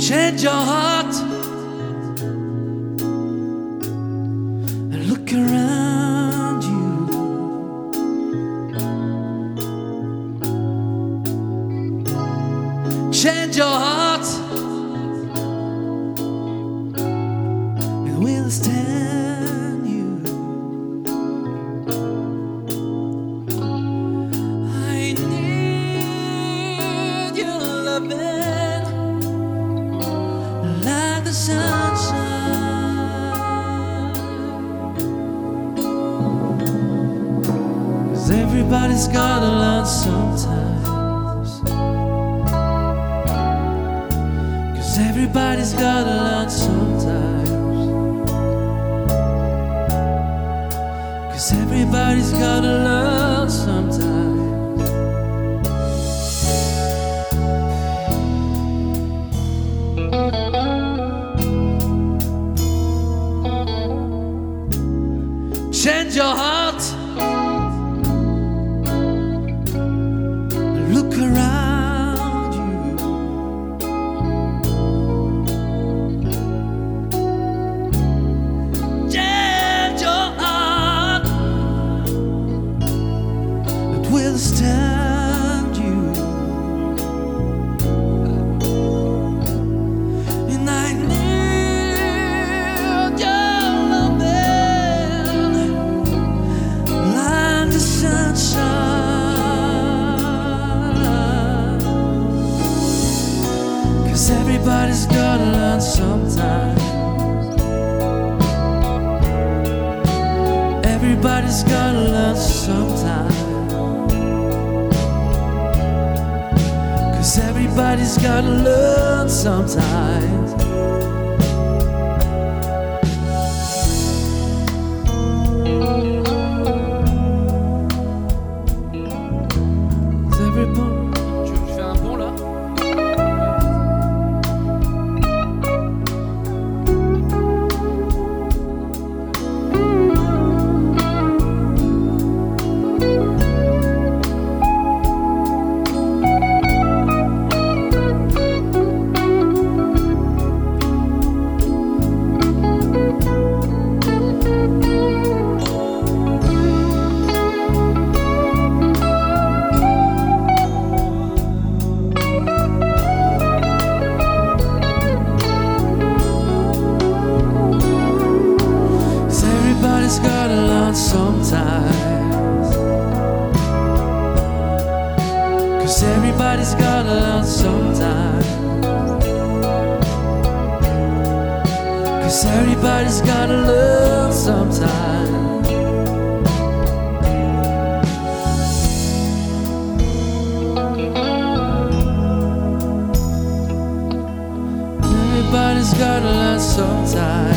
Change your heart and look around you. Change your heart and we'll stand you. I need your loving like the sunshine, 'cause everybody's gotta learn sometimes. 'Cause everybody's gotta learn sometimes. 'Cause everybody's gotta learn sometimes. Change your heart, look around you. Change your heart, it will stand you. And I need your loving like the sunshine, 'cause everybody's gotta learn sometime. Everybody's gotta learn sometime. 'Cause everybody's gotta learn sometimes. Everybody. Tu veux que je fasse un pont là? Everybody's gotta learn sometimes. 'Cause everybody's gotta learn sometimes. 'Cause everybody's gotta learn sometimes. Everybody's gotta learn sometimes.